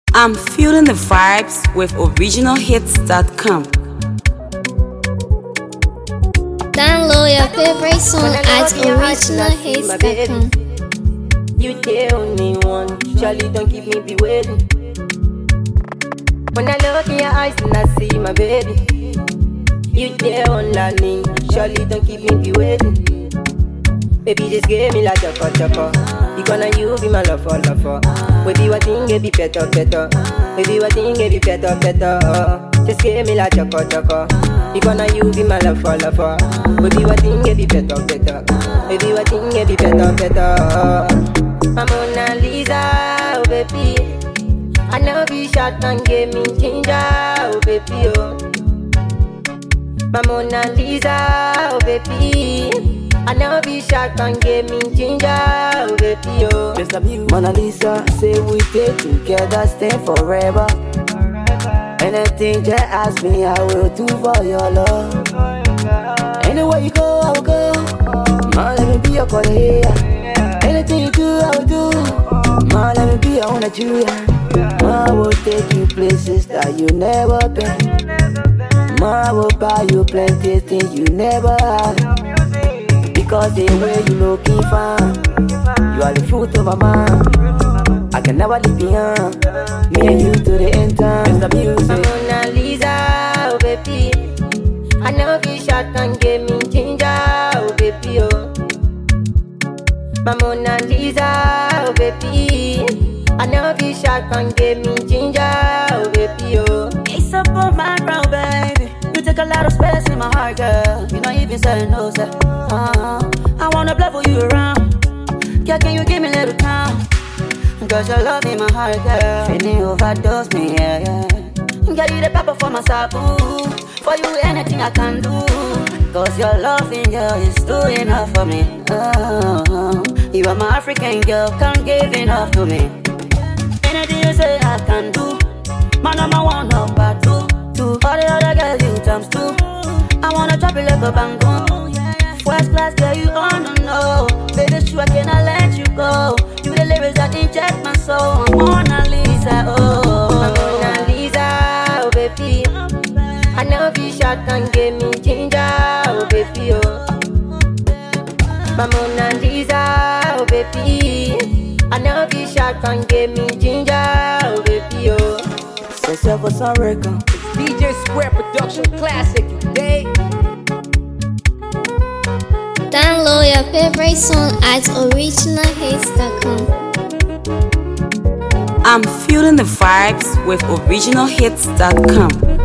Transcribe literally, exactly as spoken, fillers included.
I'm feeling the vibes with original hits dot com. Download your favorite song at original hits dot com. You the only one, surely don't keep me be waiting. When I look in your eyes and I see my baby, you the only thing, surely don't keep me be waiting. Baby, just give me like choco choco. You gonna you be my lover lover. Baby, what thing get be better better. Baby, what thing get be better better. Just give me like choco choco. You gonna you be my lover lover. Baby, what thing get be better better. Baby, what thing get be better better. My Mona Lisa, oh baby. I know be shot and give me ginger, oh baby oh. My Mona Lisa, oh baby. I know be shot and give me ginger, oh baby oh. Just love you, Mona Lisa. Say we stay together, stay forever. Anything you ask me, I will do for your love. Anywhere you go, I will go. Ma, let me be your colleague. Anything you do, I will do. Ma, let me be your own Nigeria. Ma, I will take you places that you never been. Ma, I will buy you plenty things you never had. Because the way you looking fine, you are the fruit of my mind. I can never leave behind. Me and you to the end time. It's the music. Mona Lisa, oh baby. I know be shot and give me ginger, oh baby oh. My Mona Lisa, oh baby. I know be shot and give me ginger, oh baby oh. It's up on my brow, baby. You take a lot of space in my heart, girl. You not even say no, sir. Uh-huh. I wanna play for you around. Girl, can you give me a little time? Cause your love in my heart, girl. Feeling overdose me, yeah, yeah. Girl, you the pepper for my ooh. For you, anything I can do. Cause your loving, girl, is too enough for me. Uh-huh. You are my African girl, can't give enough to me. Anything you say I can do. My number one, number two. Two. All the other girls, you times two. I wanna drop it like a bamboo. First class girl, you wanna know. Baby, sure I cannot let you go. You the lyrics that inject my soul. I'm Mona Lisa, oh. I'm Mona Lisa, oh baby. I know be shot and give me ginger, oh baby oh. My Mona Lisa, oh baby. I know be shot and give me ginger, oh baby oh. Say so for some record. D J Square Production Classic, day. Download your favorite song at original hits dot com. I'm feeling the vibes with original hits dot com.